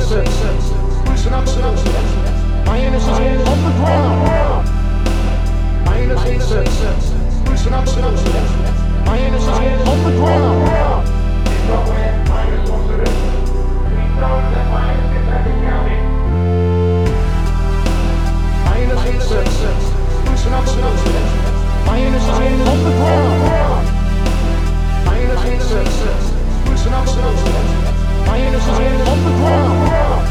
Listen up, my innocence is on the ground. My innocence, listen up, my innocence is on the ground. My innocence, listen up, my innocence is on the ground. My innocence, listen up, my innocence is on the ground.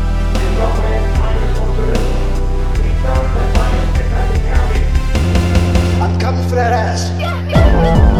I'm coming for that ass.